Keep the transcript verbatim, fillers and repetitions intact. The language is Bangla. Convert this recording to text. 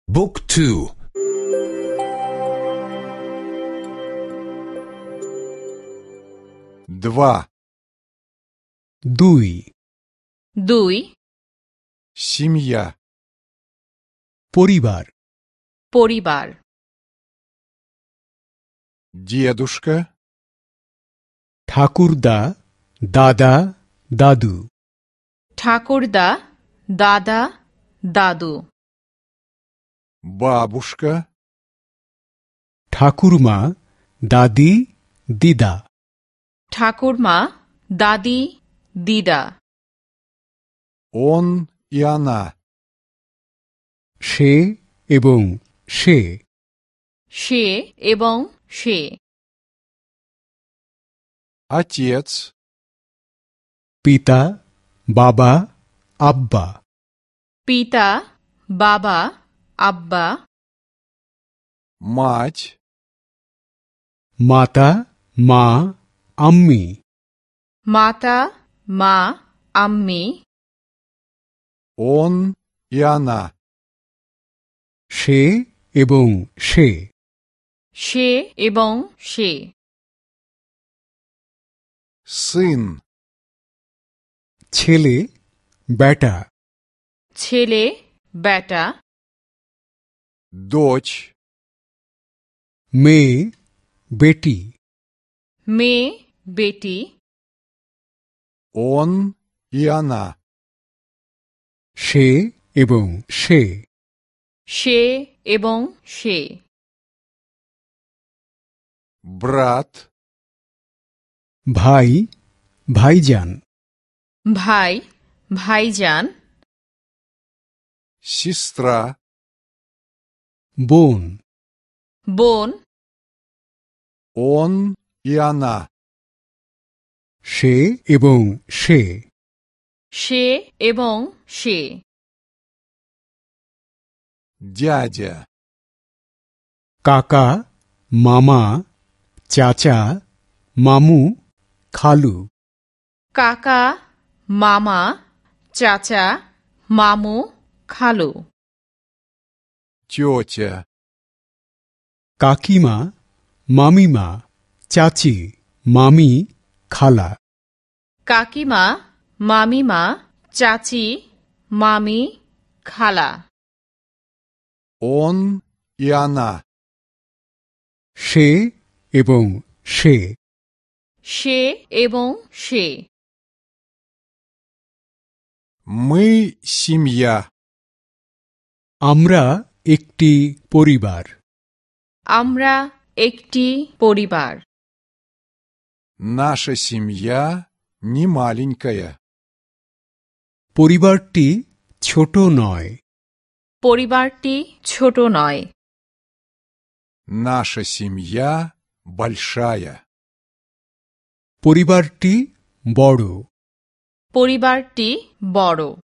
บุ๊กทูдва দুই দুই семья পরিবার পরিবার дедушка ঠাকুরদা দাদা দাদু ঠাকুরদা দাদা দাদু бабушка ঠাকুরমা দাদি দিদা ঠাকুরমা দাদি দিদা он и она সে এবং সে সে এবং সে отец পিতা বাবা আব্বা পিতা বাবা আব্বা мать মাতা মা আম্মি মাতা মা আম্মি он и она সে এবং সে সে এবং সে сын ছেলে বেটা ছেলে বেটা дочь মেয়ে বেটি মেয়ে বেটি он и она সে এবং সে সে এবং সে брат ভাই ভাইজান ভাই ভাইজান сестра বোন বোন он и она সে এবং সে সে এবং সে дядя কাকা মামা চাচা মামু খালু কাকা মামা চাচা মামু খালু тетя কাকিমা মামিমা চাচি মামি খালা কাকিমা মামিমা চাচি মামি খালা он и она সে এবং সে সে এবং সে мы семья আমরা একটি পরিবার আমরা একটি পরিবার наша семья не маленькая পরিবারটি ছোট নয় পরিবারটি ছোট নয় наша семья большая পরিবারটি বড় পরিবারটি বড়